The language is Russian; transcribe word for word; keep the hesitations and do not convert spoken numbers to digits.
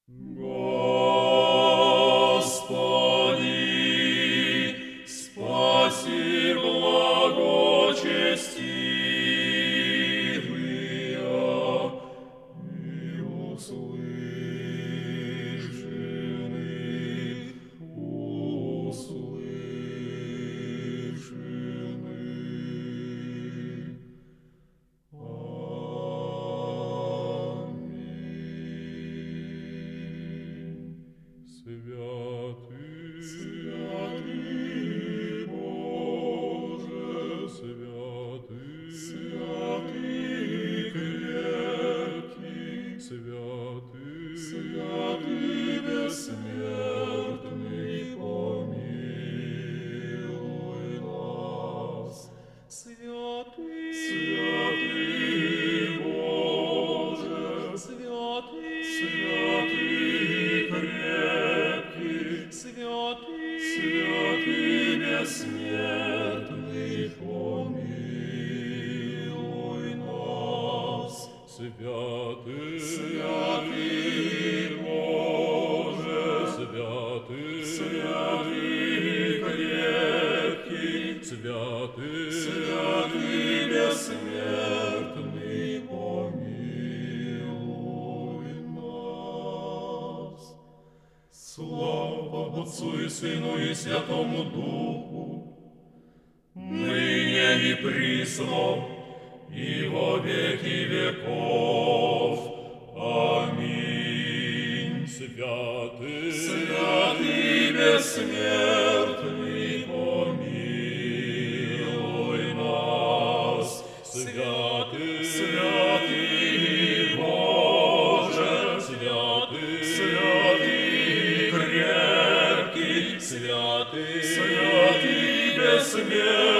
Господи, спаси благочестивые и услышаны, услышаны. Святый, святый Боже, святый, святый крепкий, святый, святый бессмертный, помилуй нас. Святый, святый Боже, святый, святый крепкий, святый, святый бессмертный, помилуй нас. Святый, святый Боже, святый, святый крепкий, святый, святый бессмертный, помилуй нас. Слава Отцу и Сыну и Святому Духу, ныне и присно, и во веки веков. Аминь. Святый, святый бессмертный, помилуй нас. Святый, святый Боже, святый, святый крепкий, святый, святый бессмертный,